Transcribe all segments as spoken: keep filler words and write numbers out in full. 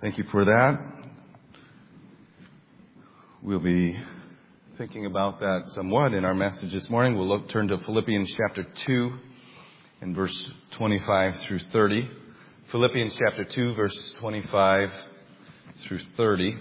Thank you for that. We'll be thinking about that somewhat in our message this morning. We'll look, turn to Philippians chapter two and verse twenty-five through thirty. Philippians chapter two, verse twenty-five through thirty.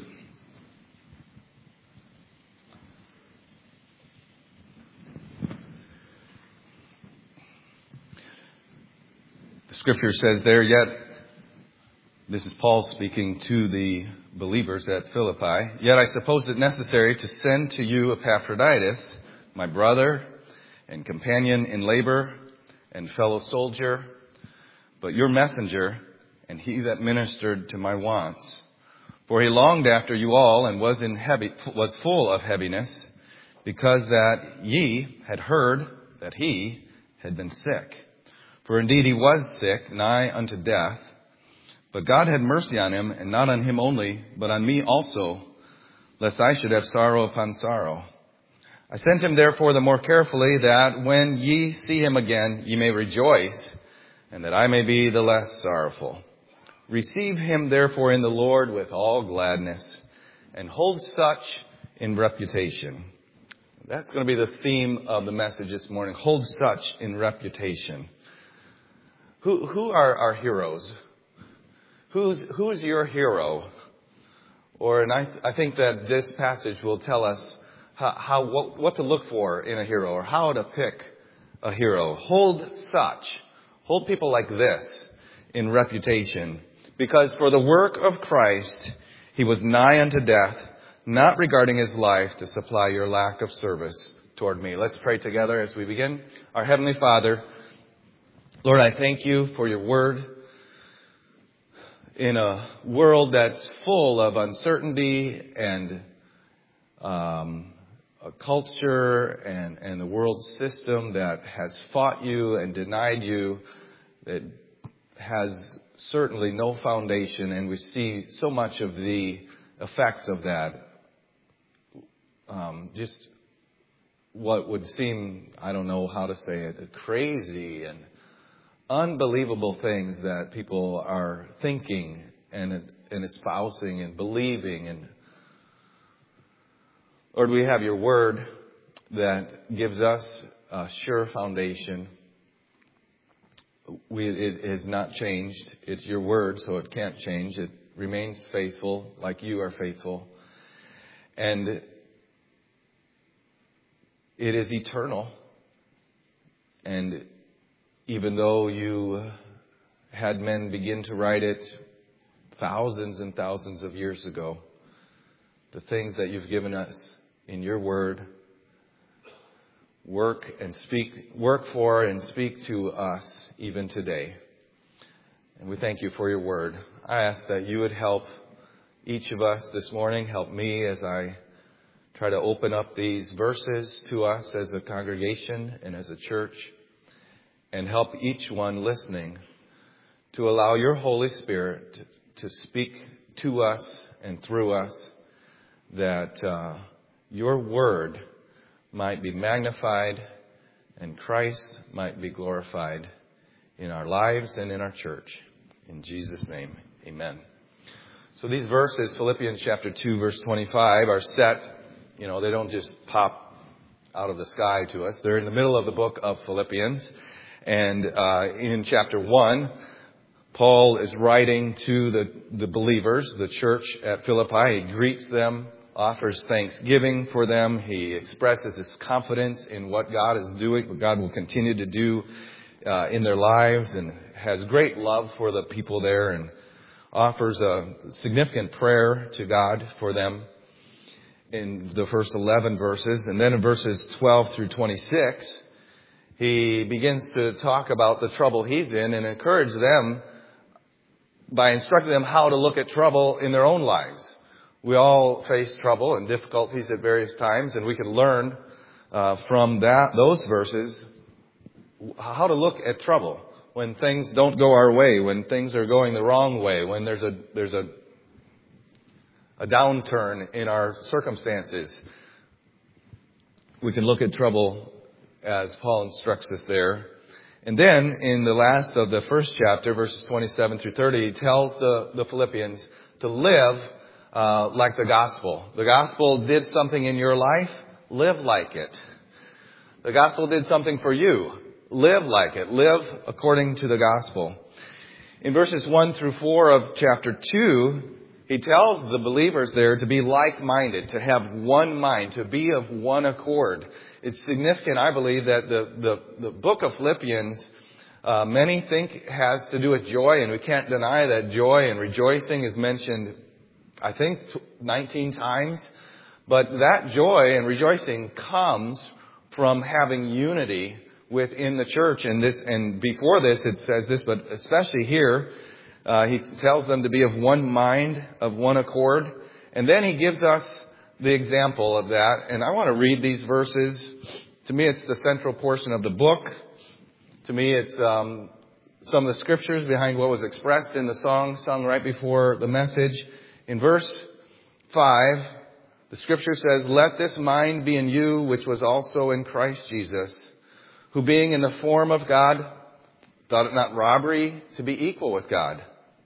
The scripture says there, yet, this is Paul speaking to the believers at Philippi, yet I suppose it necessary to send to you Epaphroditus, my brother and companion in labor and fellow soldier, but your messenger and he that ministered to my wants. For he longed after you all and was in heavy, was full of heaviness, because that ye had heard that he had been sick. For indeed he was sick, nigh unto death. But God had mercy on him, and not on him only, but on me also, lest I should have sorrow upon sorrow. I sent him therefore the more carefully, that when ye see him again, ye may rejoice, and that I may be the less sorrowful. Receive him therefore in the Lord with all gladness, and hold such in reputation. That's going to be the theme of the message this morning. Hold such in reputation. Who, who are our heroes? Who's, who's your hero? Or, and I, I think that this passage will tell us how, how what, what to look for in a hero, or how to pick a hero. Hold such, hold people like this in reputation. Because for the work of Christ, he was nigh unto death, not regarding his life to supply your lack of service toward me. Let's pray together as we begin. Our Heavenly Father, Lord, I thank you for your word. In a world that's full of uncertainty and um, a culture and, and a world system that has fought you and denied you, that has certainly no foundation, and we see so much of the effects of that. Um, just what would seem, I don't know how to say it, crazy and unbelievable things that people are thinking and and espousing and believing. And Lord, we have your word that gives us a sure foundation. We, it has not changed. It's your word, so it can't change. It remains faithful like you are faithful. And it is eternal. And even though you had men begin to write it thousands and thousands of years ago, the things that you've given us in your word work and speak, work for and speak to us even today. And we thank you for your word. I ask that you would help each of us this morning, help me as I try to open up these verses to us as a congregation and as a church. And help each one listening to allow your Holy Spirit to speak to us and through us, that uh, your word might be magnified and Christ might be glorified in our lives and in our church. In Jesus' name, amen. So these verses, Philippians chapter two, verse twenty-five, are set, you know, they don't just pop out of the sky to us. They're in the middle of the book of Philippians. And uh, in chapter one, Paul is writing to the, the believers, the church at Philippi. He greets them, offers thanksgiving for them. He expresses his confidence in what God is doing, what God will continue to do uh, in their lives, and has great love for the people there, and offers a significant prayer to God for them in the first eleven verses. And then in verses twelve through twenty-six, he begins to talk about the trouble he's in and encourage them by instructing them how to look at trouble in their own lives. We all face trouble and difficulties at various times, and we can learn uh, from that those verses how to look at trouble when things don't go our way, when things are going the wrong way, when there's a there's a a downturn in our circumstances. We can look at trouble as Paul instructs us there. And then in the last of the first chapter, verses twenty-seven through thirty, he tells the, the Philippians to live uh, like the gospel. The gospel did something in your life. Live like it. The gospel did something for you. Live like it. Live according to the gospel. In verses one through four of chapter two, he tells the believers there to be like-minded, to have one mind, to be of one accord. It's significant, I believe, that the, the, the book of Philippians, uh, many think has to do with joy, and we can't deny that joy and rejoicing is mentioned, I think, nineteen times. But that joy and rejoicing comes from having unity within the church. And this, and before this, it says this, but especially here, uh, he tells them to be of one mind, of one accord. And then he gives us the example of that. And I want to read these verses. To me, it's the central portion of the book. To me, it's um, some of the scriptures behind what was expressed in the song sung right before the message. In verse five, the scripture says, "Let this mind be in you, which was also in Christ Jesus, who being in the form of God, thought it not robbery to be equal with God.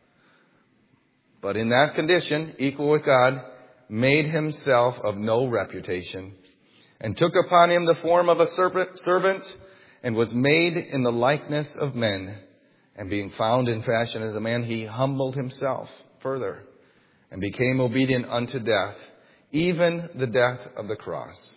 But in that condition, equal with God, made himself of no reputation, and took upon him the form of a servant, and was made in the likeness of men. And being found in fashion as a man, he humbled himself further, and became obedient unto death, even the death of the cross.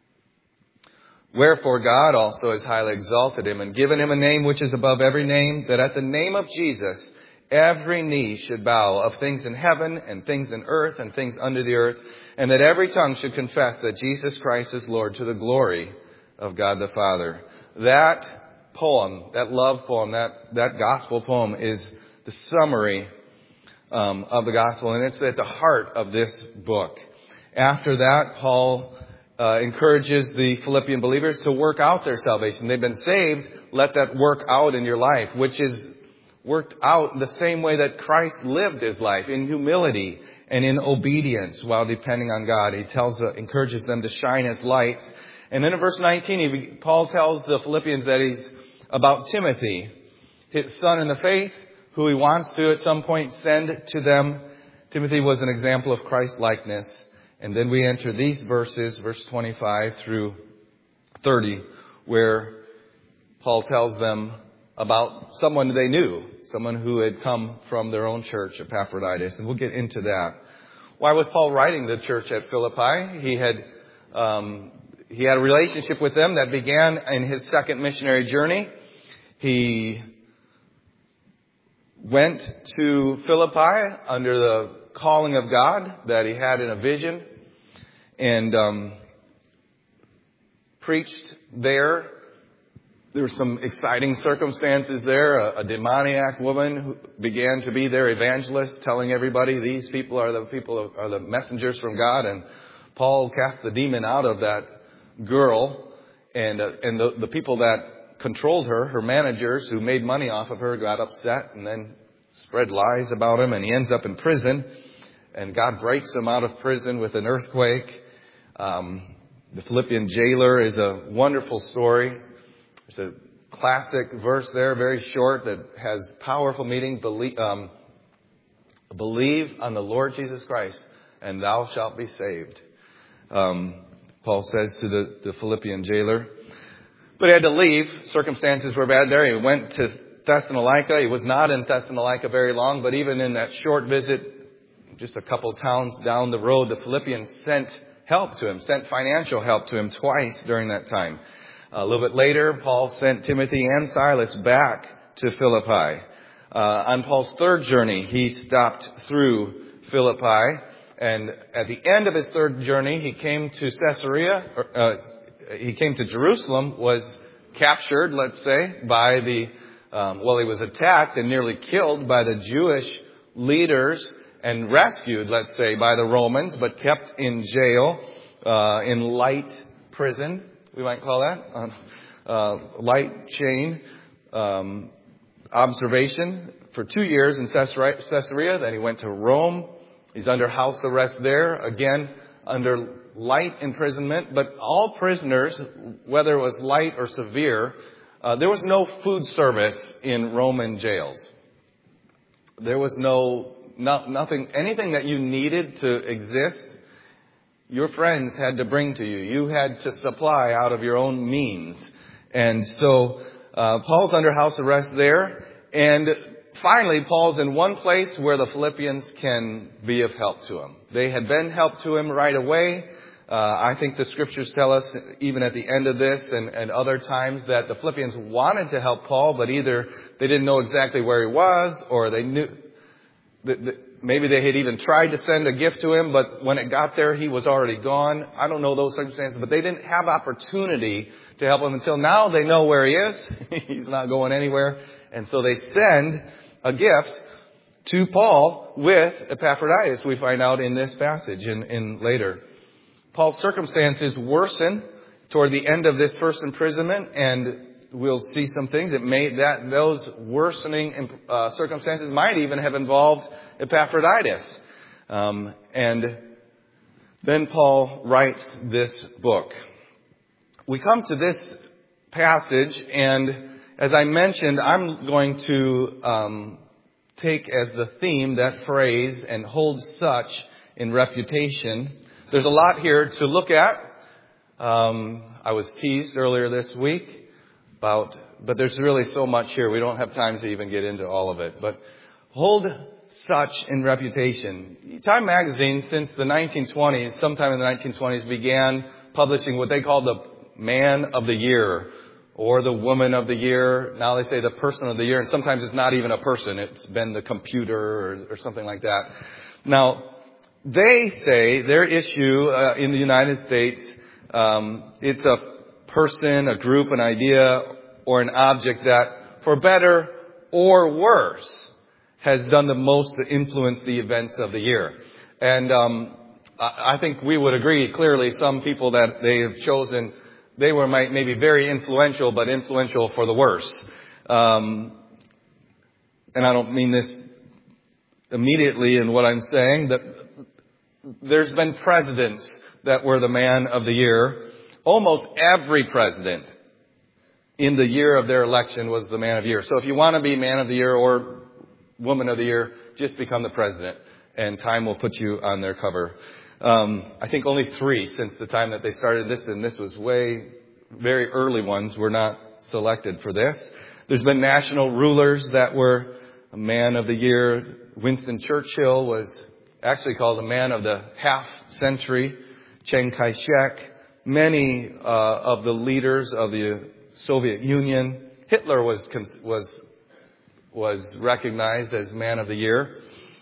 Wherefore God also has highly exalted him, and given him a name which is above every name, that at the name of Jesus every knee should bow, of things in heaven and things in earth and things under the earth, and that every tongue should confess that Jesus Christ is Lord, to the glory of God the Father." That poem, that love poem, that, that gospel poem is the summary um, of the gospel, and it's at the heart of this book. After that, Paul uh, encourages the Philippian believers to work out their salvation. They've been saved. Let that work out in your life, which is worked out the same way that Christ lived his life, in humility and in obedience while depending on God. He tells, uh, encourages them to shine as lights. And then in verse nineteen, he, Paul tells the Philippians that he's about Timothy, his son in the faith, who he wants to at some point send to them. Timothy was an example of Christ likeness. And then we enter these verses, verse twenty-five through thirty, where Paul tells them about someone they knew, someone who had come from their own church, Epaphroditus. And we'll get into that. Why was Paul writing the church at Philippi? He had um, he had a relationship with them that began in his second missionary journey. He went to Philippi under the calling of God that he had in a vision, and um, preached there. There were some exciting circumstances there. A, a demoniac woman who began to be their evangelist, telling everybody these people are the people of, are the messengers from God. And Paul cast the demon out of that girl, and uh, and the, the people that controlled her, her managers who made money off of her, got upset and then spread lies about him, and he ends up in prison. And God breaks him out of prison with an earthquake. Um, the Philippian jailer is a wonderful story. There's a classic verse there, very short, that has powerful meaning. Believe, um, believe on the Lord Jesus Christ, and thou shalt be saved. Um, Paul says to the, the Philippian jailer. But he had to leave. Circumstances were bad there. He went to Thessalonica. He was not in Thessalonica very long, but even in that short visit, just a couple towns down the road, the Philippians sent help to him, sent financial help to him twice during that time. A little bit later, Paul sent Timothy and Silas back to Philippi. Uh, on Paul's third journey, he stopped through Philippi, and at the end of his third journey, he came to Caesarea, or, uh, he came to Jerusalem, was captured, let's say, by the, um, well, he was attacked and nearly killed by the Jewish leaders, and rescued, let's say, by the Romans, but kept in jail, uh, in light prison, we might call that, uh, uh, light chain um, observation for two years in Caesarea. Then he went to Rome. He's under house arrest there, again, under light imprisonment. But all prisoners, whether it was light or severe, uh, there was no food service in Roman jails. There was no no, nothing, anything that you needed to exist, your friends had to bring to you. You had to supply out of your own means. And so uh, Paul's under house arrest there. And finally, Paul's in one place where the Philippians can be of help to him. They had been help to him right away. Uh, I think the scriptures tell us, even at the end of this and, and other times, that the Philippians wanted to help Paul, but either they didn't know exactly where he was, or they knew that, that maybe they had even tried to send a gift to him, but when it got there, he was already gone. I don't know those circumstances, but they didn't have opportunity to help him until now. They know where he is. He's not going anywhere. And so they send a gift to Paul with Epaphroditus, we find out in this passage and in later. Paul's circumstances worsen toward the end of this first imprisonment, and we'll see some things that made that those worsening uh, circumstances might even have involved Epaphroditus. Um, and then Paul writes this book. We come to this passage, and as I mentioned, I'm going to um, take as the theme that phrase, and hold such in reputation. There's a lot here to look at. Um, I was teased earlier this week about, but there's really so much here. We don't have time to even get into all of it. But hold such in reputation. Time magazine, since the nineteen twenties, sometime in the nineteen twenties, began publishing what they call the Man of the Year or the Woman of the Year. Now they say the Person of the Year, and sometimes it's not even a person. It's been the computer or, or something like that. Now, they say their issue uh, in the United States, um, it's a person, a group, an idea, or an object that, for better or worse, has done the most to influence the events of the year. And um, I think we would agree clearly some people that they have chosen, they were might, maybe very influential, but influential for the worse. Um, and I don't mean this immediately in what I'm saying, that there's been presidents that were the Man of the Year. Almost every president in the year of their election was the Man of the Year. So if you want to be Man of the Year or Woman of the Year, just become the president, and Time will put you on their cover. Um, I think only three since the time that they started this, and this was way, very early ones, were not selected for this. There's been national rulers that were a Man of the Year. Winston Churchill was actually called the Man of the Half Century. Chiang Kai-shek, many uh, of the leaders of the Soviet Union. Hitler was was was recognized as Man of the Year.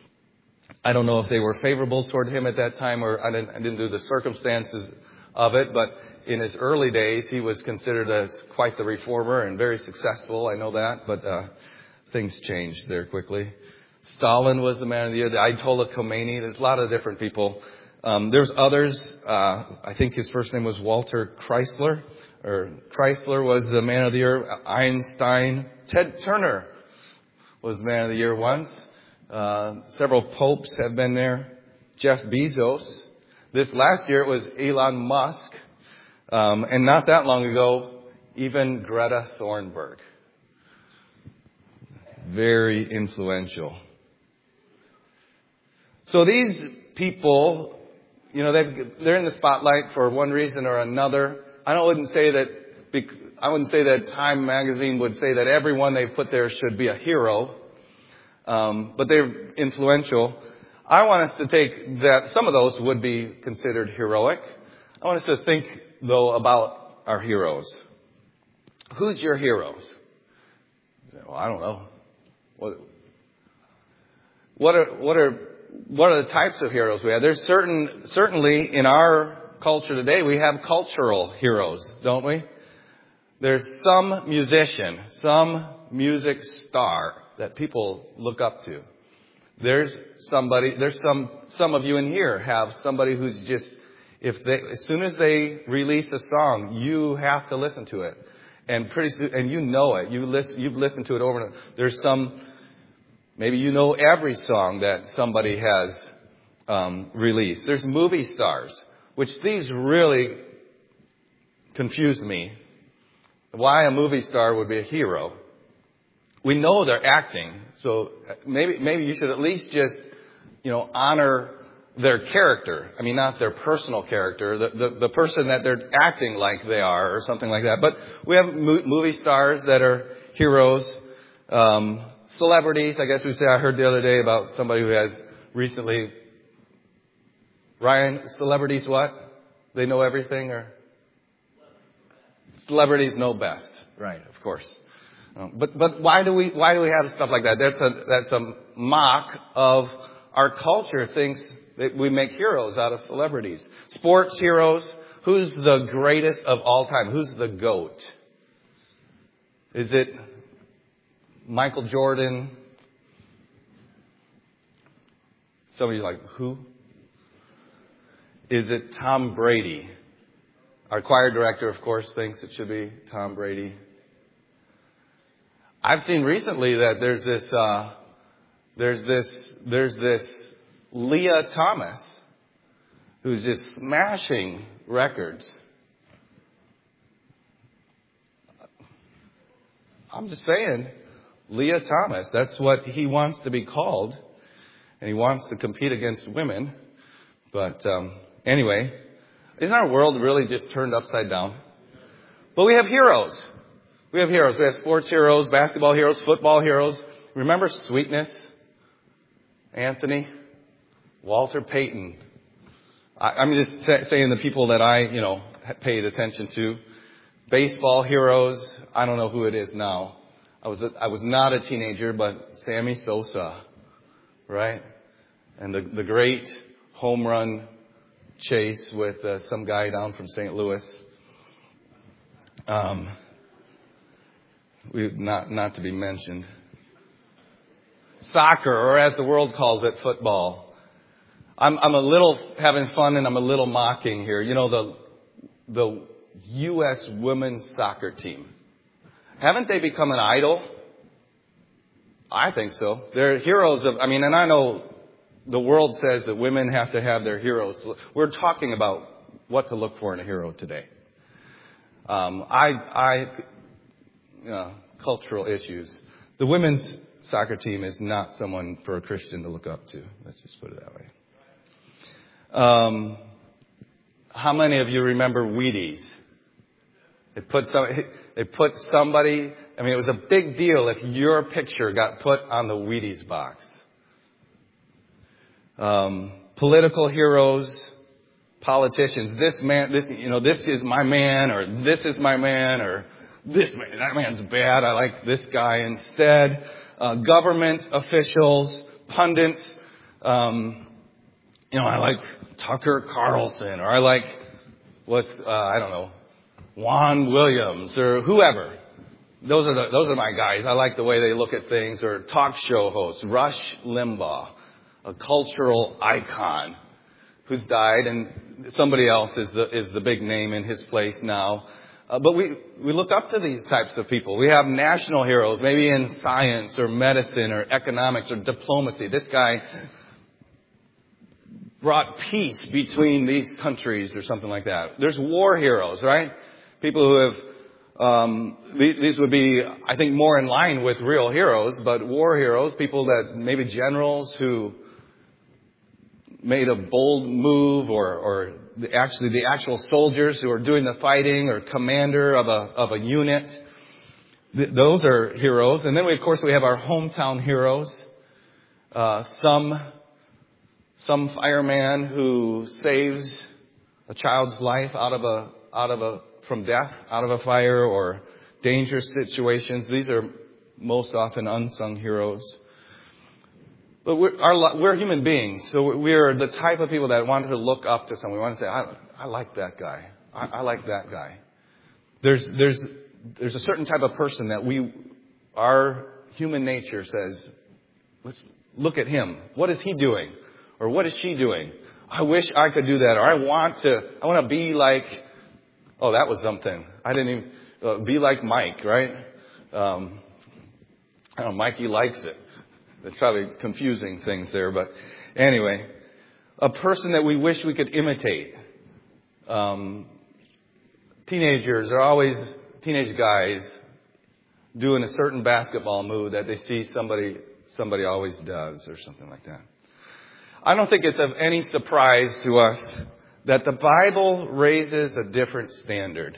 I don't know if they were favorable toward him at that time, or I didn't, I didn't do the circumstances of it, but in his early days, he was considered as quite the reformer and very successful. I know that, but uh, things changed there quickly. Stalin was the Man of the Year. The Ayatollah Khomeini. There's a lot of different people. Um, there's others. Uh, I think his first name was Walter Chrysler, or Chrysler was the Man of the Year. Einstein. Ted Turner was Man of the Year once. Uh, several popes have been there. Jeff Bezos. This last year it was Elon Musk. Um, and not that long ago, even Greta Thunberg. Very influential. So these people, you know, they've, they're in the spotlight for one reason or another. I don't wouldn't say that. I wouldn't say that Time magazine would say that everyone they put there should be a hero, um, but they're influential. I want us to take that some of those would be considered heroic. I want us to think though about our heroes. Who's your heroes? Well, I don't know. What? What are what are what are the types of heroes we have? There's certain certainly in our culture today we have cultural heroes, don't we? There's some musician, some music star that people look up to. There's somebody. There's some some of you in here have somebody who's just if they as soon as they release a song, you have to listen to it, and pretty soon, and you know it. You listen. You've listened to it over and over. There's some. Maybe you know every song that somebody has um, released. There's movie stars, which these really confuse me. Why a movie star would be a hero? We know they're acting, so maybe maybe you should at least just you know, honor their character. I mean, not their personal character, the, the, the person that they're acting like they are or something like that. But we have mo- movie stars that are heroes, um, celebrities, I guess we say. I heard the other day about somebody who has recently, Ryan, celebrities what? They know everything, or? Celebrities know best. Right, of course. Um, but, but why do we, why do we have stuff like that? That's a, that's a mock of our culture thinks that we make heroes out of celebrities. Sports heroes. Who's the greatest of all time? Who's the GOAT? Is it Michael Jordan? Somebody's like, who? Is it Tom Brady? Our choir director, of course, thinks it should be Tom Brady. I've seen recently that there's this, uh, there's this, there's this Leah Thomas who's just smashing records. I'm just saying, Leah Thomas, that's what he wants to be called. And he wants to compete against women. But um, anyway, isn't our world really just turned upside down? But we have heroes. We have heroes. We have sports heroes, basketball heroes, football heroes. Remember Sweetness? Anthony? Walter Payton. I, I'm just t- saying the people that I, you know, paid attention to. Baseball heroes. I don't know who it is now. I was a, I was not a teenager, but Sammy Sosa, right? And the the great home run chase with uh, some guy down from Saint Louis. Um, we not not to be mentioned. Soccer, or as the world calls it, football. I'm, I'm a little having fun and I'm a little mocking here. You know, the the U S women's soccer team. Haven't they become an idol? I think so. They're heroes of, I mean, and I know the world says that women have to have their heroes. We're talking about what to look for in a hero today. Um, I, I, you know, cultural issues. The women's soccer team is not someone for a Christian to look up to. Let's just put it that way. Um, how many of you remember Wheaties? It put some, it put somebody, I mean, it was a big deal if your picture got put on the Wheaties box. Um, political heroes, politicians. This man, this, you know, this is my man, or this is my man, or this man, that man's bad. I like this guy instead. Uh, government officials, pundits, um, you know, I like Tucker Carlson, or I like, what's, uh, I don't know, Juan Williams, or whoever. Those are the, those are my guys. I like the way they look at things. Or talk show hosts, Rush Limbaugh, a cultural icon who's died, and somebody else is the is the big name in his place now. Uh, but we we look up to these types of people. We have national heroes, maybe in science or medicine or economics or diplomacy. This guy brought peace between these countries or something like that. There's war heroes, right? People who have, um, these, these would be, I think, more in line with real heroes, but war heroes, people that, maybe generals who made a bold move, or, or the, actually the actual soldiers who are doing the fighting, or commander of a, of a unit. Th- those are heroes. And then we, of course, we have our hometown heroes. Uh, some Some fireman who saves a child's life out of a out of a from death, out of a fire or dangerous situations. These are most often unsung heroes. But we're, our, we're human beings, so we're the type of people that want to look up to someone. We want to say, "I, I like that guy. I, I like that guy." There's there's there's a certain type of person that we, our human nature says, "Let's look at him. What is he doing? Or what is she doing? I wish I could do that." Or I want to, I want to be like, oh, that was something. I didn't even, uh, be like Mike, right? Um, I don't know, Mikey likes it. It's probably confusing things there, but anyway, a person that we wish we could imitate. Um, teenagers are always, teenage guys doing a certain basketball move that they see somebody, somebody always does, or something like that. I don't think it's of any surprise to us that the Bible raises a different standard,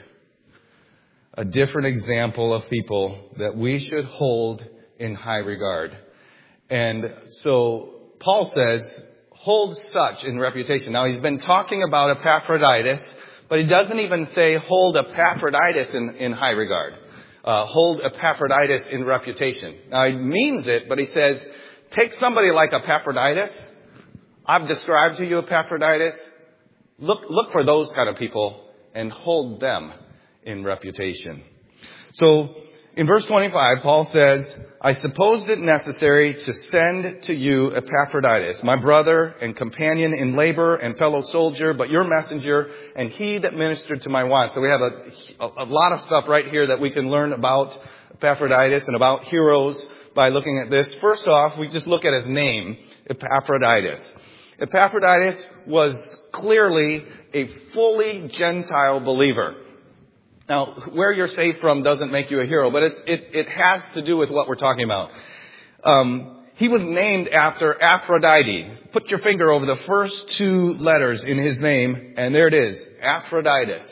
a different example of people that we should hold in high regard. And so Paul says, hold such in reputation. Now, he's been talking about Epaphroditus, but he doesn't even say hold Epaphroditus in, in high regard. Uh, hold Epaphroditus in reputation. Now, he means it, but he says, take somebody like Epaphroditus. I've described to you Epaphroditus. Look, look for those kind of people and hold them in reputation. So, in verse twenty-five, Paul says, I supposed it necessary to send to you Epaphroditus, my brother and companion in labor and fellow soldier, but your messenger and he that ministered to my wants. So we have a, a lot of stuff right here that we can learn about Epaphroditus and about heroes by looking at this. First off, we just look at his name, Epaphroditus. Epaphroditus was clearly a fully Gentile believer. Now, where you're saved from doesn't make you a hero, but it's, it, it has to do with what we're talking about. Um, he was named after Aphrodite. Put your finger over the first two letters in his name, and there it is, Aphroditus.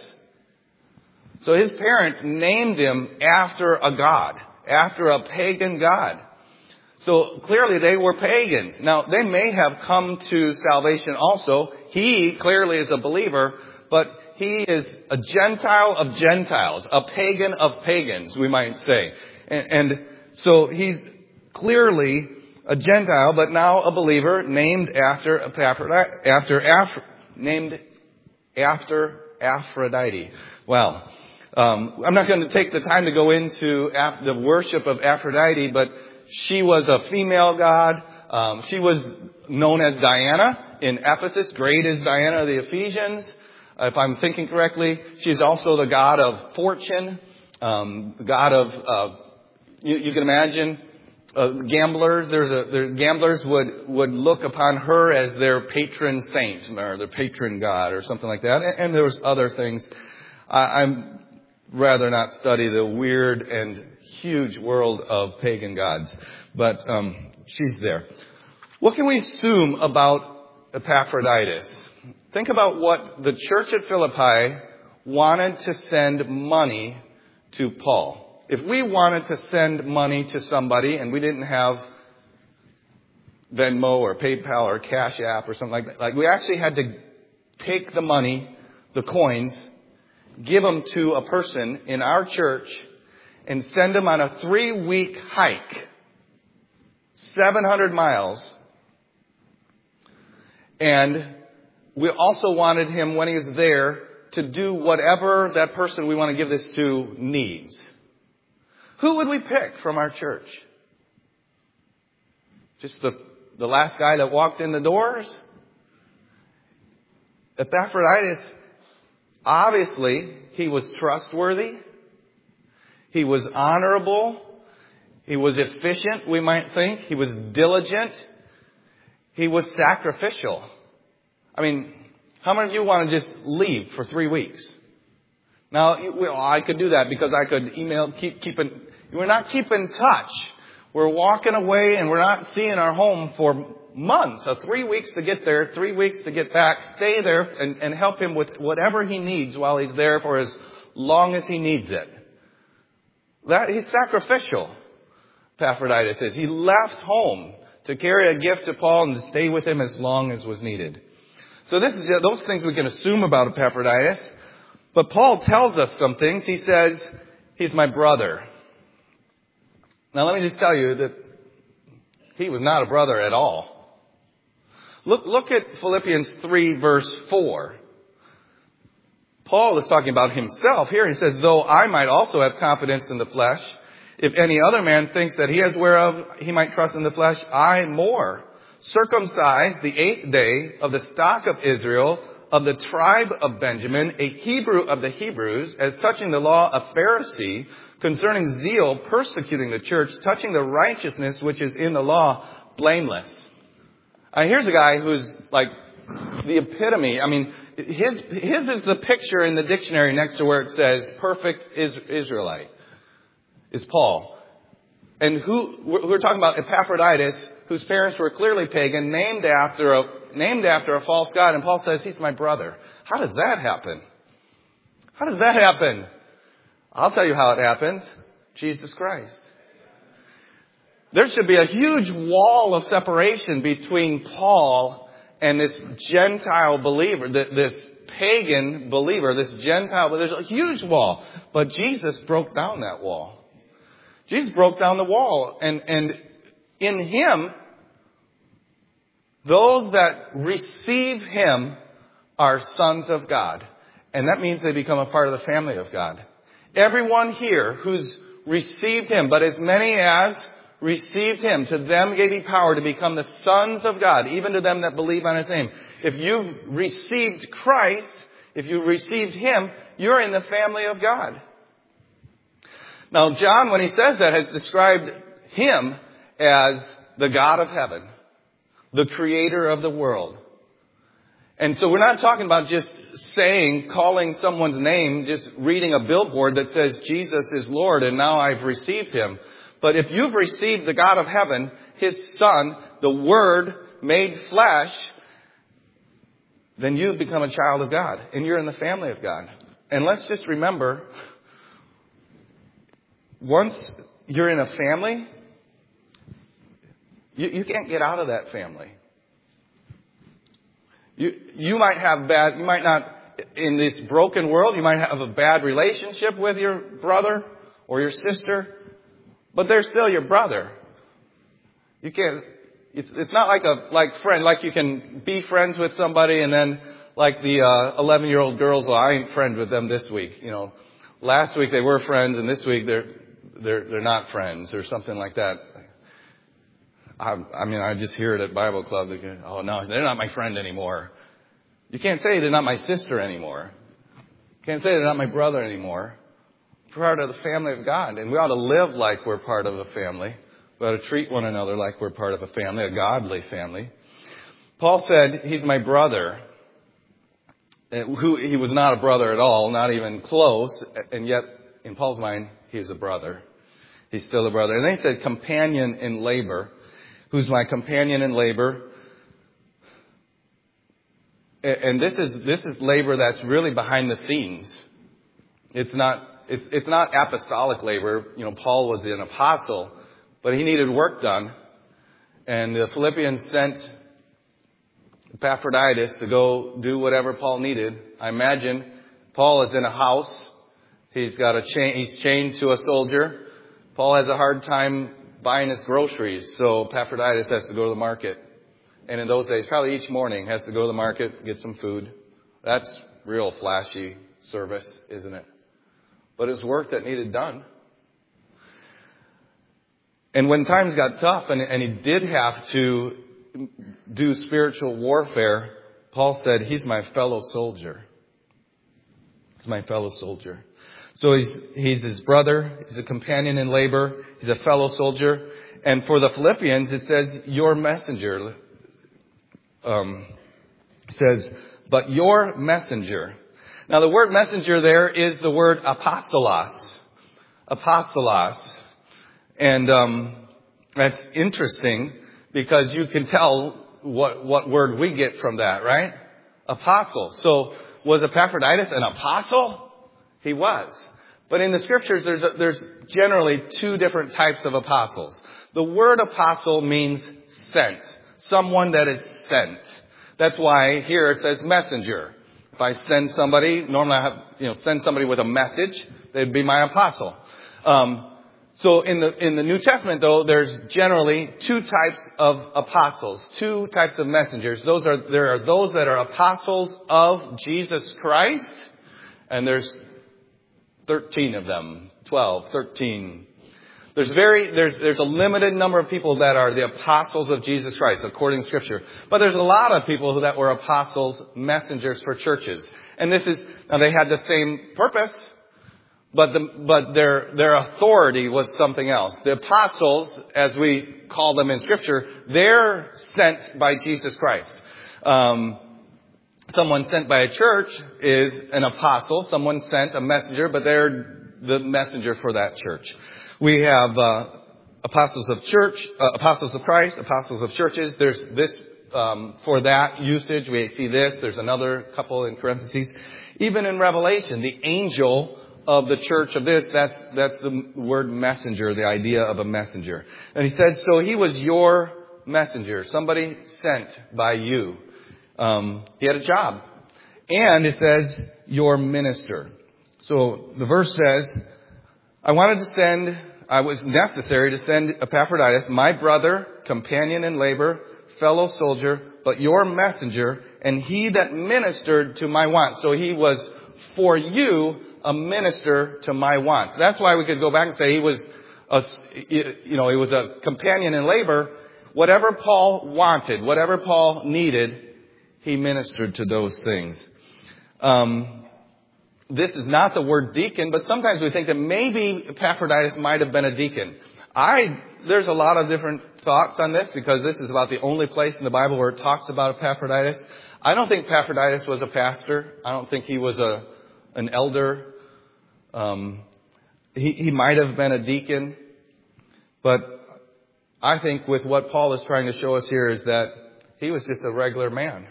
So his parents named him after a god, after a pagan god. So clearly they were pagans. Now, they may have come to salvation also. He clearly is a believer, but he is a Gentile of Gentiles, a pagan of pagans, we might say. And, and so he's clearly a Gentile, but now a believer named after Aphrodite, after Aph, named after Aphrodite. Well, um, I'm not going to take the time to go into Ap- the worship of Aphrodite, but she was a female god. Um, she was known as Diana in Ephesus. Great is Diana of the Ephesians. If I'm thinking correctly, she's also the god of fortune, um, the god of, uh, you, you can imagine, uh, gamblers. There's a, there, gamblers would, would look upon her as their patron saint or their patron god or something like that. And, and there was other things. I, I'm rather not study the weird and huge world of pagan gods, but um, she's there. What can we assume about Epaphroditus? Think about what the church at Philippi wanted to send money to Paul. If we wanted to send money to somebody and we didn't have Venmo or PayPal or Cash App or something like that, like we actually had to take the money, the coins, give them to a person in our church and send them on a three-week hike, seven hundred miles, and we also wanted him, when he was there, to do whatever that person we want to give this to needs. Who would we pick from our church? Just the, the last guy that walked in the doors? Epaphroditus, obviously, he was trustworthy. He was honorable. He was efficient, we might think. He was diligent. He was sacrificial. I mean, how many of you want to just leave for three weeks? Now, well, I could do that because I could email, keep keeping. We're not keeping touch. We're walking away and we're not seeing our home for months. So three weeks to get there, three weeks to get back. Stay there and, and help him with whatever he needs while he's there for as long as he needs it. That he's sacrificial. Epaphroditus is. He left home to carry a gift to Paul and to stay with him as long as was needed. So this is those things we can assume about Epaphroditus. But Paul tells us some things. He says, he's my brother. Now let me just tell you that he was not a brother at all. Look, look at Philippians three verse four. Paul is talking about himself here. He says, though I might also have confidence in the flesh, if any other man thinks that he has whereof he might trust in the flesh, I more. Circumcised the eighth day of the stock of Israel, of the tribe of Benjamin, a Hebrew of the Hebrews, as touching the law, a Pharisee, concerning zeal, persecuting the church, touching the righteousness which is in the law, blameless. Uh, here's a guy who's like the epitome. I mean, his, his is the picture in the dictionary next to where it says perfect Israelite, is Paul. And who, we're talking about Epaphroditus, whose parents were clearly pagan, named after a named after a false god. And Paul says, he's my brother. How does that happen? How does that happen? I'll tell you how it happens. Jesus Christ. There should be a huge wall of separation between Paul and this Gentile believer, this pagan believer, this Gentile. There's a huge wall. But Jesus broke down that wall. Jesus broke down the wall. And, and in Him, those that receive Him are sons of God. And that means they become a part of the family of God. Everyone here who's received Him, but as many as received Him, to them gave He power to become the sons of God, even to them that believe on His name. If you've received Christ, if you received Him, you're in the family of God. Now, John, when he says that, has described Him as the God of heaven, the creator of the world. And so we're not talking about just saying, calling someone's name, just reading a billboard that says Jesus is Lord and now I've received Him. But if you've received the God of heaven, His Son, the Word made flesh, then you've become a child of God and you're in the family of God. And let's just remember, once you're in a family, you, you can't get out of that family. You, you might have bad, you might not, in this broken world, you might have a bad relationship with your brother or your sister, but they're still your brother. You can't, it's, it's not like a, like friend, like you can be friends with somebody and then like the, uh, eleven year old girls, well, I ain't friends with them this week. You know, last week they were friends and this week they're, they're, they're not friends or something like that. I, I mean, I just hear it at Bible Club. They go, oh, no, they're not my friend anymore. You can't say they're not my sister anymore. You can't say they're not my brother anymore. We're part of the family of God, and we ought to live like we're part of a family. We ought to treat one another like we're part of a family, a godly family. Paul said, he's my brother. Who, he was not a brother at all, not even close, and yet, in Paul's mind, he's a brother. He's still a brother. And then he said, companion in labor. Who's my companion in labor? And this is this is labor that's really behind the scenes. It's not it's it's not apostolic labor. You know, Paul was an apostle, but he needed work done. And the Philippians sent Epaphroditus to go do whatever Paul needed. I imagine Paul is in a house. He's got a chain. He's chained to a soldier. Paul has a hard time buying his groceries, so Epaphroditus has to go to the market. And in those days, probably each morning, has to go to the market, get some food. That's real flashy service, isn't it? But it's work that needed done. And when times got tough and, and he did have to do spiritual warfare, Paul said, he's my fellow soldier. He's my fellow soldier. So he's, he's his brother, he's a companion in labor, he's a fellow soldier. And for the Philippians, it says, your messenger. Um, it says, but your messenger. Now the word messenger there is the word apostolos. Apostolos. And um, that's interesting because you can tell what, what word we get from that, right? Apostle. So was Epaphroditus an apostle? He was. But in the scriptures, there's a, there's generally two different types of apostles. The word apostle means sent. Someone that is sent. That's why here it says messenger. If I send somebody, normally I have, you know, send somebody with a message, they'd be my apostle. Um, so in the, in the New Testament though, there's generally two types of apostles, two types of messengers. Those are, there are those that are apostles of Jesus Christ, and there's thirteen of them, twelve, thirteen. There's very, there's, there's a limited number of people that are the apostles of Jesus Christ, according to Scripture. But there's a lot of people that were apostles, messengers for churches. And this is, now they had the same purpose, but the, but their, their authority was something else. The apostles, as we call them in Scripture, they're sent by Jesus Christ. Um, someone sent by a church is an apostle. Someone sent a messenger, but they're the messenger for that church. We have uh, apostles of church, uh, apostles of Christ, apostles of churches. There's this um, for that usage. We see this. There's another couple in parentheses. Even in Revelation, the angel of the church of this, that's, that's the word messenger, the idea of a messenger. And he says, so he was your messenger, somebody sent by you. Um, he had a job. And it says, your minister. So the verse says, I wanted to send, I was necessary to send Epaphroditus, my brother, companion in labor, fellow soldier, but your messenger, and he that ministered to my wants. So he was for you a minister to my wants. That's why we could go back and say he was a, you know, he was a companion in labor. Whatever Paul wanted, whatever Paul needed, he ministered to those things. Um, this is not the word deacon, but sometimes we think that maybe Epaphroditus might have been a deacon. I, there's a lot of different thoughts on this because this is about the only place in the Bible where it talks about Epaphroditus. I don't think Epaphroditus was a pastor. I don't think he was a, an elder. Um, he, he might have been a deacon, but I think with what Paul is trying to show us here is that he was just a regular man.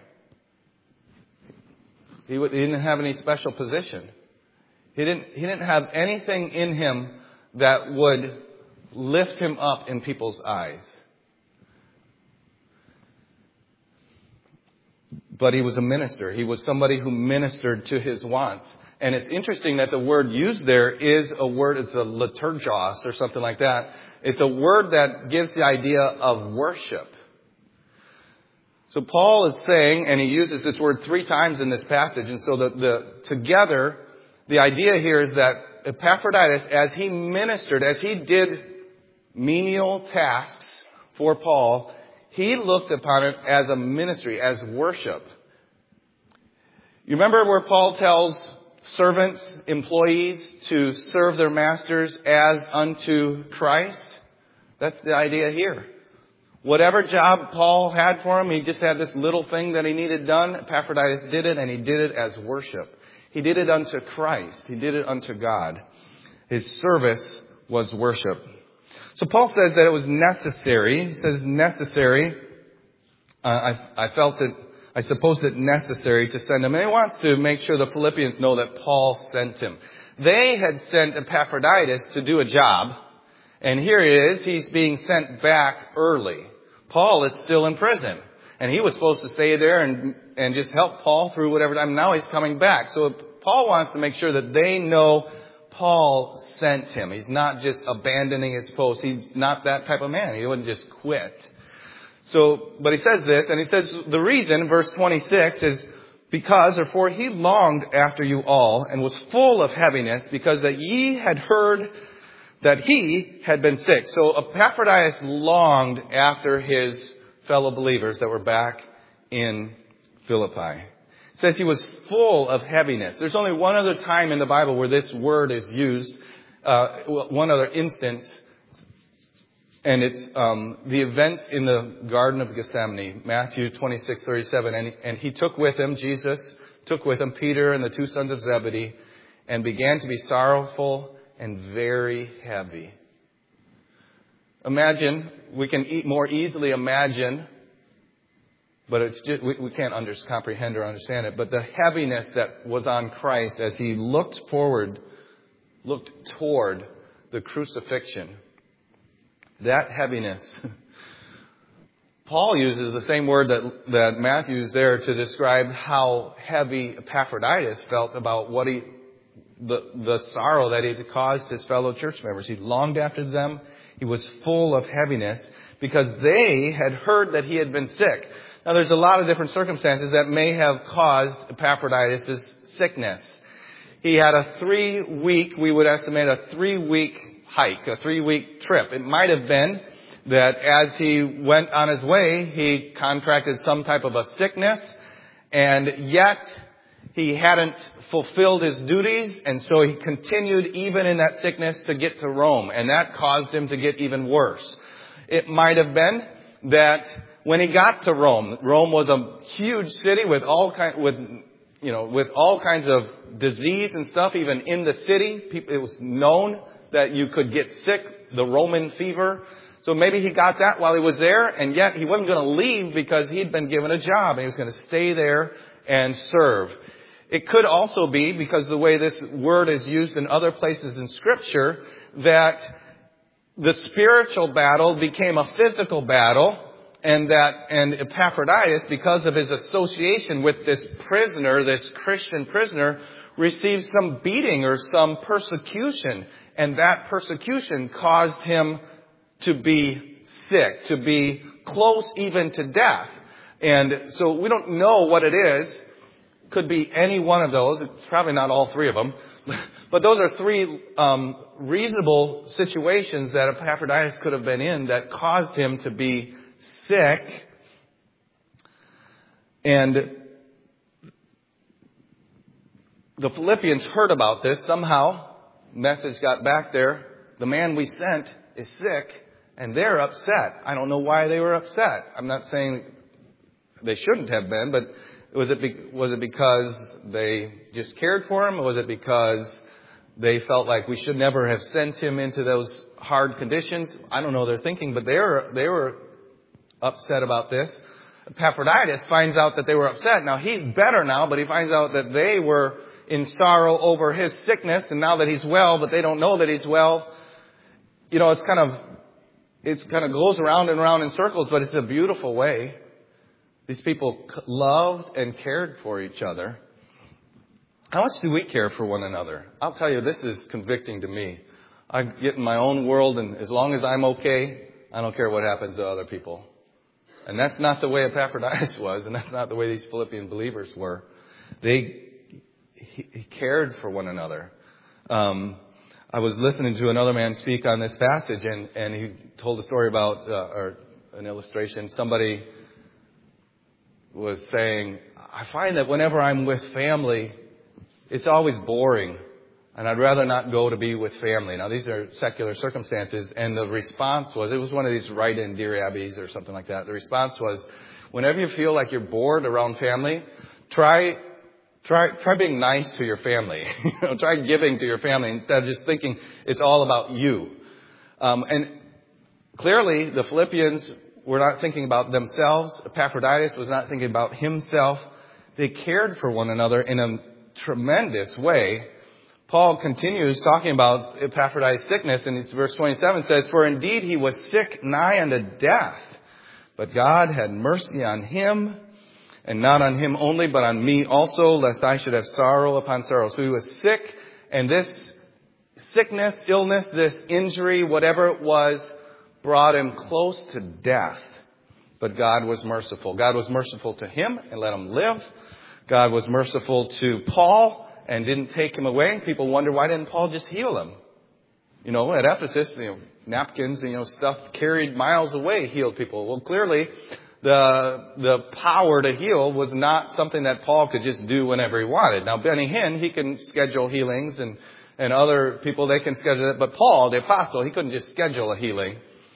He, he didn't have any special position. He didn't, he didn't have anything in him that would lift him up in people's eyes. But he was a minister. He was somebody who ministered to his wants. And it's interesting that the word used there is a word, it's a liturgos or something like that. It's a word that gives the idea of worship. So Paul is saying, and he uses this word three times in this passage, and so the, the together, the idea here is that Epaphroditus, as he ministered, as he did menial tasks for Paul, he looked upon it as a ministry, as worship. You remember where Paul tells servants, employees to serve their masters as unto Christ? That's the idea here. Whatever job Paul had for him, he just had this little thing that he needed done. Epaphroditus did it, and he did it as worship. He did it unto Christ. He did it unto God. His service was worship. So Paul says that it was necessary. He says necessary. Uh, I, I felt it, I suppose it necessary to send him. And he wants to make sure the Philippians know that Paul sent him. They had sent Epaphroditus to do a job. And here he is. He's being sent back early. Paul is still in prison. And he was supposed to stay there and, and just help Paul through whatever time. Now he's coming back. So Paul wants to make sure that they know Paul sent him. He's not just abandoning his post. He's not that type of man. He wouldn't just quit. So, but he says this, and he says the reason, verse twenty-six, is because, or for he longed after you all, and was full of heaviness, because that ye had heard that he had been sick. So Epaphroditus longed after his fellow believers that were back in Philippi. It says he was full of heaviness. There's only one other time in the Bible where this word is used, uh, one other instance, and it's um, the events in the Garden of Gethsemane, Matthew twenty-six thirty-seven. And, and he took with him, Jesus took with him Peter and the two sons of Zebedee, and began to be sorrowful and very heavy. Imagine, we can eat more easily imagine, but it's just, we, we can't under, comprehend or understand it. But the heaviness that was on Christ as he looked forward, looked toward the crucifixion. That heaviness. Paul uses the same word that, that Matthew used there to describe how heavy Epaphroditus felt about what he, the, the sorrow that he had caused his fellow church members. He longed after them. He was full of heaviness because they had heard that he had been sick. Now, there's a lot of different circumstances that may have caused Epaphroditus' sickness. He had a three-week, we would estimate a three-week hike, a three-week trip. It might have been that as he went on his way, he contracted some type of a sickness, and yet he hadn't fulfilled his duties, and so he continued even in that sickness to get to Rome, and that caused him to get even worse. It might have been that when he got to Rome, Rome was a huge city with all kind, with you know, with all kinds of disease and stuff, even in the city. It was known that you could get sick, the Roman fever. So maybe he got that while he was there, and yet he wasn't going to leave because he'd been given a job. He was going to stay there and serve. It could also be, because the way this word is used in other places in Scripture, that the spiritual battle became a physical battle, and that, and Epaphroditus, because of his association with this prisoner, this Christian prisoner, received some beating or some persecution, and that persecution caused him to be sick, to be close even to death. And so we don't know what it is. Could be any one of those. It's probably not all three of them. But those are three um, reasonable situations that Epaphroditus could have been in that caused him to be sick. And the Philippians heard about this. Somehow, message got back there. The man we sent is sick, and they're upset. I don't know why they were upset. I'm not saying they shouldn't have been, but was it be, was it because they just cared for him, or was it because they felt like we should never have sent him into those hard conditions? I don't know their thinking, but they were they were upset about this. Epaphroditus finds out that they were upset. Now he's better now, but he finds out that they were in sorrow over his sickness, and now that he's well, but they don't know that he's well. You know, it's kind of it's kind of goes around and around in circles, but it's a beautiful way. These people loved and cared for each other. How much do we care for one another? I'll tell you, this is convicting to me. I get in my own world, and as long as I'm okay, I don't care what happens to other people. And that's not the way Epaphroditus was, and that's not the way these Philippian believers were. They he, he cared for one another. Um, I was listening to another man speak on this passage, and, and he told a story about, uh, or an illustration. Somebody was saying, I find that whenever I'm with family, it's always boring, and I'd rather not go to be with family. Now, these are secular circumstances, and the response was, it was one of these write-in Dear Abbeys or something like that. The response was, whenever you feel like you're bored around family, try try try being nice to your family. you know, try giving to your family instead of just thinking it's all about you. Um, and clearly, the Philippians were not thinking about themselves. Epaphroditus was not thinking about himself. They cared for one another in a tremendous way. Paul continues talking about Epaphroditus' sickness, and verse twenty-seven says, For indeed he was sick nigh unto death, but God had mercy on him, and not on him only, but on me also, lest I should have sorrow upon sorrow. So he was sick, and this sickness, illness, this injury, whatever it was, brought him close to death. But God was merciful. God was merciful to him and let him live. God was merciful to Paul and didn't take him away. People wonder, why didn't Paul just heal him? You know, at Ephesus, you know, napkins and, you know, stuff carried miles away healed people. Well, clearly, the the power to heal was not something that Paul could just do whenever he wanted. Now, Benny Hinn, he can schedule healings, and, and other people, they can schedule it. But Paul, the apostle, he couldn't just schedule a healing.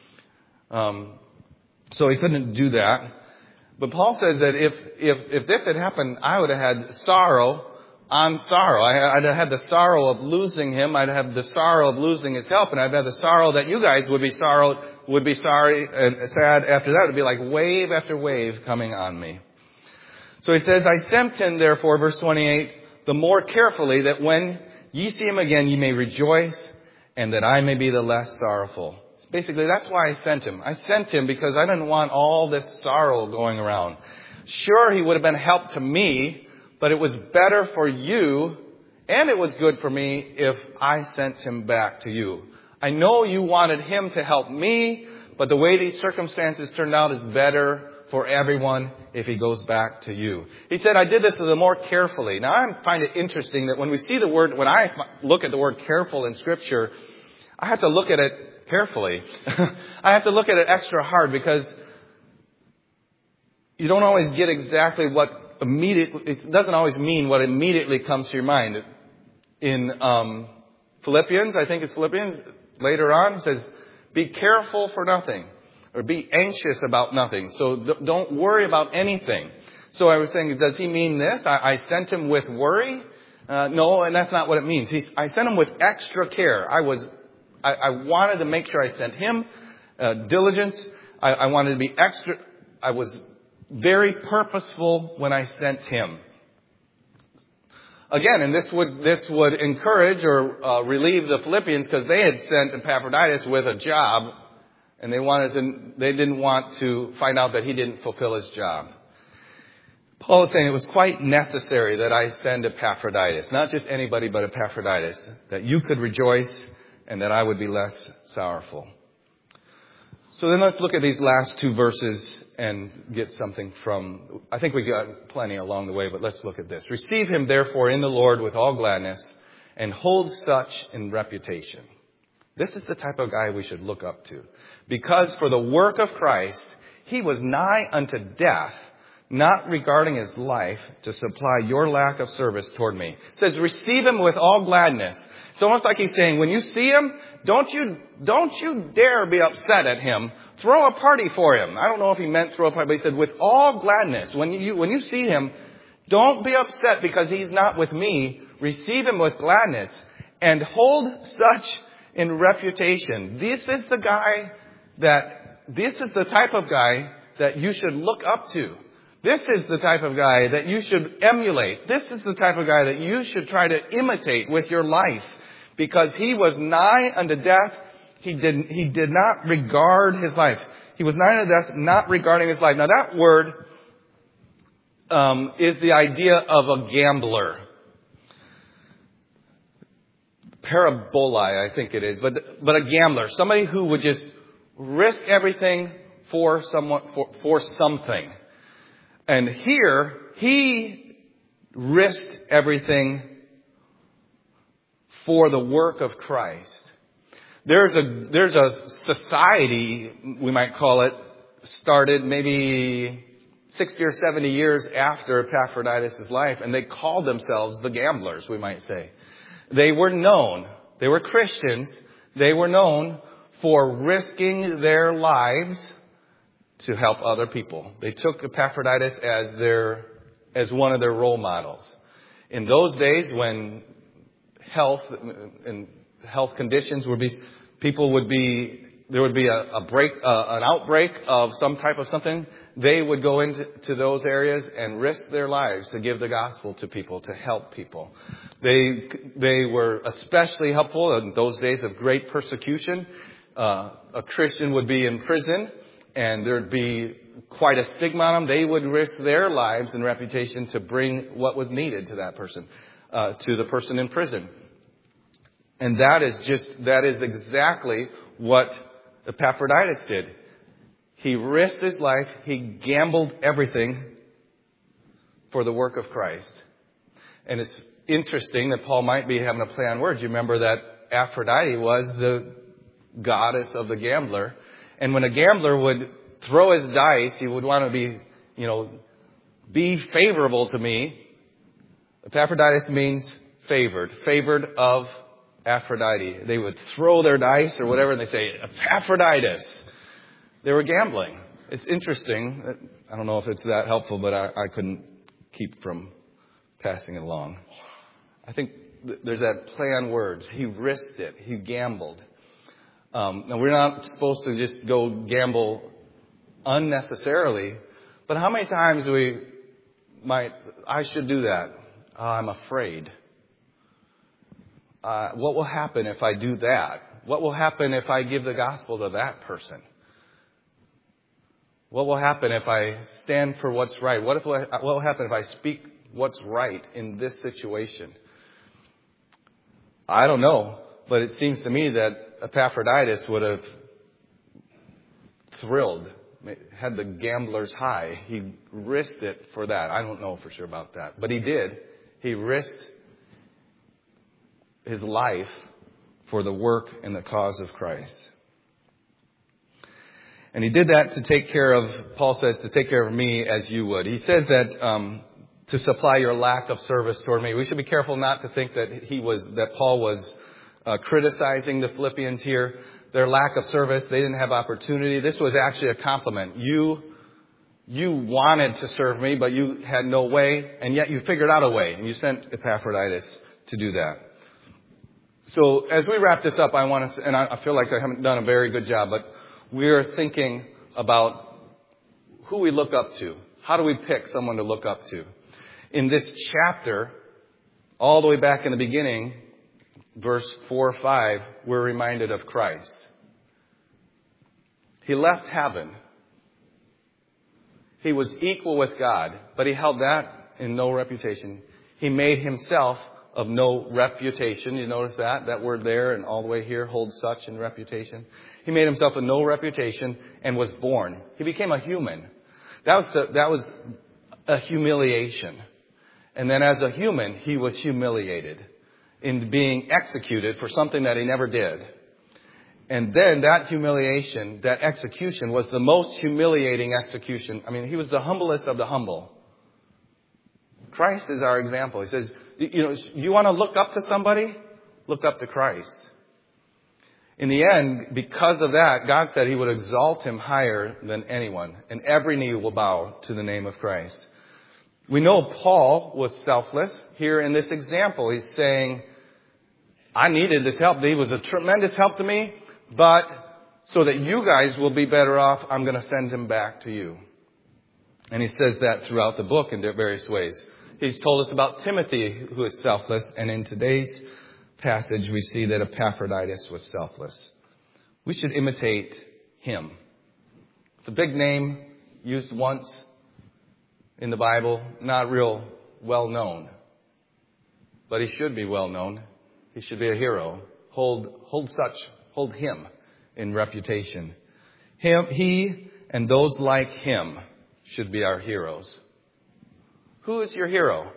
Um, so he couldn't do that. But Paul says that if, if, if this had happened, I would have had sorrow on sorrow. I, I'd have had the sorrow of losing him. I'd have the sorrow of losing his help. And I'd have the sorrow that you guys would be sorrow, would be sorry and sad after that. It would be like wave after wave coming on me. So he says, I sent him therefore, verse twenty-eight, the more carefully, that when ye see him again, ye may rejoice, and that I may be the less sorrowful. Basically, that's why I sent him. I sent him because I didn't want all this sorrow going around. Sure, he would have been help to me, but it was better for you, and it was good for me if I sent him back to you. I know you wanted him to help me, but the way these circumstances turned out is better for everyone if he goes back to you. He said, I did this the more carefully. Now, I find it interesting that when we see the word, when I look at the word careful in Scripture, I have to look at it carefully. I have to look at it extra hard because you don't always get exactly what immediate, it doesn't always mean what immediately comes to your mind. In um, Philippians, I think it's Philippians, later on, it says, be careful for nothing, or be anxious about nothing. So th- don't worry about anything. So I was saying, does he mean this? I, I sent him with worry? Uh, no, and that's not what it means. He's, I sent him with extra care. I was I, I wanted to make sure I sent him Uh, diligence, I, I wanted to be extra. I was very purposeful when I sent him. Again, and this would this would encourage or uh, relieve the Philippians because they had sent Epaphroditus with a job, and they wanted to. They didn't want to find out that he didn't fulfill his job. Paul is saying it was quite necessary that I send Epaphroditus, not just anybody, but Epaphroditus, that you could rejoice and that I would be less sorrowful. So then let's look at these last two verses and get something from, I think we got plenty along the way, but let's look at this. Receive him therefore in the Lord with all gladness and hold such in reputation. This is the type of guy we should look up to. Because for the work of Christ, he was nigh unto death, not regarding his life to supply your lack of service toward me. It says, receive him with all gladness. It's almost like he's saying, when you see him, don't you, don't you dare be upset at him. Throw a party for him. I don't know if he meant throw a party, but he said, with all gladness. When you, when you see him, don't be upset because he's not with me. Receive him with gladness and hold such in reputation. This is the guy that, this is the type of guy that you should look up to. This is the type of guy that you should emulate. This is the type of guy that you should try to imitate with your life. Because he was nigh unto death. He did, he did not regard his life. He was nigh unto death, not regarding his life. Now that word um, is the idea of a gambler. Parabolai, I think it is. But, but a gambler. Somebody who would just risk everything for someone, for, for something. And here, he risked everything for the work of Christ. There's a, there's a society, we might call it, started maybe sixty or seventy years after Epaphroditus' life, and they called themselves the gamblers, we might say. They were known, they were Christians, they were known for risking their lives to help other people. They took Epaphroditus as their, as one of their role models. In those days when health and health conditions would be, people would be, there would be a, a break, uh, an outbreak of some type of something, they would go into to those areas and risk their lives to give the gospel to people, to help people. They, they were especially helpful in those days of great persecution. Uh, a Christian would be in prison, and there'd be quite a stigma on them. They would risk their lives and reputation to bring what was needed to that person, uh, to the person in prison. And that is just, that is exactly what Epaphroditus did. He risked his life. He gambled everything for the work of Christ. And it's interesting that Paul might be having a play on words. You remember that Aphrodite was the goddess of the gambler. And when a gambler would throw his dice, he would want to be, you know, be favorable to me. Epaphroditus means favored, favored of Aphrodite. They would throw their dice or whatever and they say, Epaphroditus. They were gambling. It's interesting. I don't know if it's that helpful, but I, I couldn't keep from passing it along. I think th- there's that play on words. He risked it. He gambled. Um, now, we're not supposed to just go gamble unnecessarily, but how many times we might, I should do that. Uh, I'm afraid. Uh, what will happen if I do that? What will happen if I give the gospel to that person? What will happen if I stand for what's right? What if what will happen if I speak what's right in this situation? I don't know, but it seems to me that Epaphroditus would have thrilled, had the gambler's high. He risked it for that. I don't know for sure about that, but he did. He risked his life for the work and the cause of Christ. And he did that to take care of, Paul says, to take care of me as you would. He says that um, to supply your lack of service toward me. We should be careful not to think that he was, that Paul was uh, criticizing the Philippians here. Their lack of service, they didn't have opportunity. This was actually a compliment. You, you wanted to serve me, but you had no way, and yet you figured out a way, and you sent Epaphroditus to do that. So as we wrap this up, I want to, and I feel like I haven't done a very good job, but we are thinking about who we look up to. How do we pick someone to look up to? In this chapter, all the way back in the beginning, verse four or five, we're reminded of Christ. He left heaven. He was equal with God, but he held that in no reputation. He made himself of no reputation. You notice that? That word there and all the way here holds such in reputation. He made himself of no reputation and was born. He became a human. That was, the, that was a humiliation. And then as a human, he was humiliated in being executed for something that he never did. And then that humiliation, that execution, was the most humiliating execution. I mean, he was the humblest of the humble. Christ is our example. He says, you know, you want to look up to somebody? Look up to Christ. In the end, because of that, God said he would exalt him higher than anyone. And every knee will bow to the name of Christ. We know Paul was selfless. Here in this example, he's saying, I needed this help. He was a tremendous help to me. But so that you guys will be better off, I'm going to send him back to you. And he says that throughout the book in various ways. He's told us about Timothy, who is selfless. And in today's passage, we see that Epaphroditus was selfless. We should imitate him. It's a big name used once in the Bible, not real well known. But he should be well known. He should be a hero. Hold, hold such, hold him in reputation. Him, he and those like him should be our heroes. Who is your hero?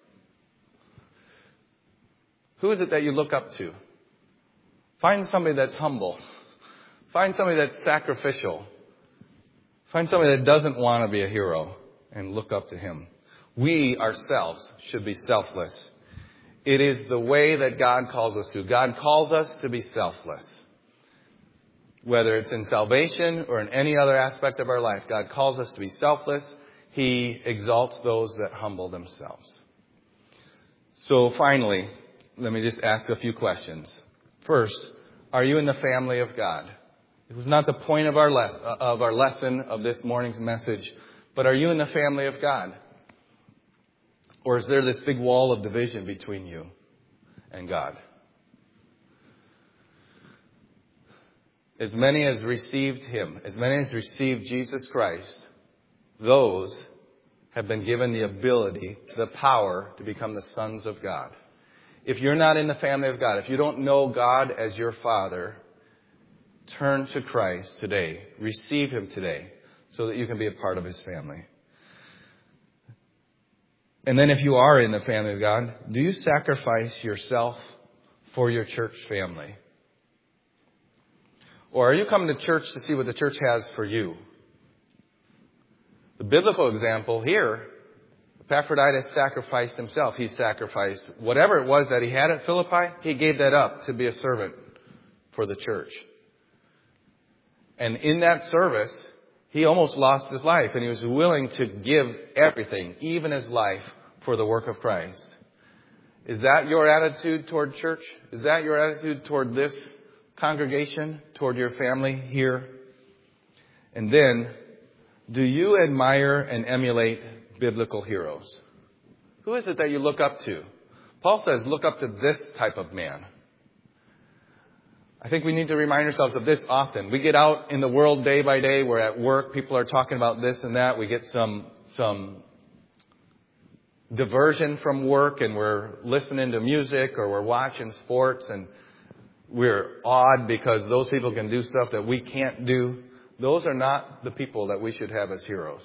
Who is it that you look up to? Find somebody that's humble. Find somebody that's sacrificial. Find somebody that doesn't want to be a hero and look up to him. We ourselves should be selfless. It is the way that God calls us to. God calls us to be selfless. Whether it's in salvation or in any other aspect of our life, God calls us to be selfless. He exalts those that humble themselves. So finally, let me just ask a few questions. First, are you in the family of God? It was not the point of our, les- of our lesson of this morning's message, but are you in the family of God? Or is there this big wall of division between you and God? As many as received him, as many as received Jesus Christ, those have been given the ability, the power to become the sons of God. If you're not in the family of God, if you don't know God as your Father, turn to Christ today. Receive him today so that you can be a part of his family. And then if you are in the family of God, do you sacrifice yourself for your church family? Or are you coming to church to see what the church has for you? The biblical example here, Epaphroditus sacrificed himself. He sacrificed whatever it was that he had at Philippi. He gave that up to be a servant for the church. And in that service, he almost lost his life. And he was willing to give everything, even his life, for the work of Christ. Is that your attitude toward church? Is that your attitude toward this congregation, toward your family here? And then, do you admire and emulate biblical heroes? Who is it that you look up to? Paul says, look up to this type of man. I think we need to remind ourselves of this often. We get out in the world day by day. We're at work. People are talking about this and that. We get some, some diversion from work, and we're listening to music or we're watching sports, and we're awed because those people can do stuff that we can't do. Those are not the people that we should have as heroes.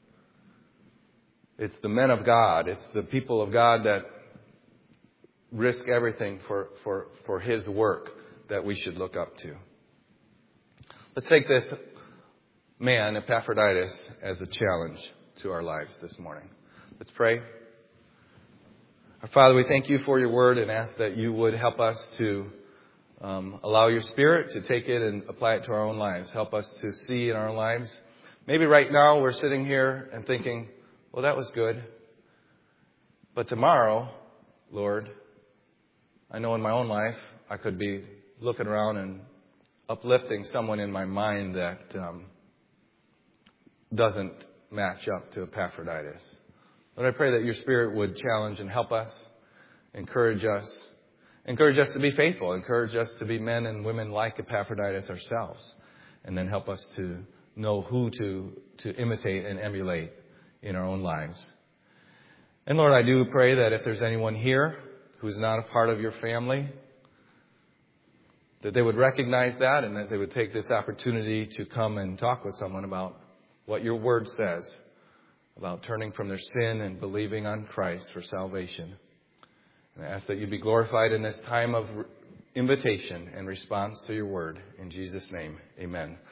It's the men of God. It's the people of God that risk everything for, for, for his work that we should look up to. Let's take this man, Epaphroditus, as a challenge to our lives this morning. Let's pray. Our Father, we thank you for your word and ask that you would help us to um, allow your Spirit to take it and apply it to our own lives. Help us to see in our lives. Maybe right now we're sitting here and thinking, well, that was good. But tomorrow, Lord, I know in my own life I could be looking around and uplifting someone in my mind that um, doesn't match up to Epaphroditus. Lord, I pray that your Spirit would challenge and help us, encourage us, encourage us to be faithful, encourage us to be men and women like Epaphroditus ourselves, and then help us to know who to, to imitate and emulate in our own lives. And Lord, I do pray that if there's anyone here who's not a part of your family, that they would recognize that and that they would take this opportunity to come and talk with someone about what your word says about turning from their sin and believing on Christ for salvation. And I ask that you be glorified in this time of invitation and response to your word. In Jesus' name, amen.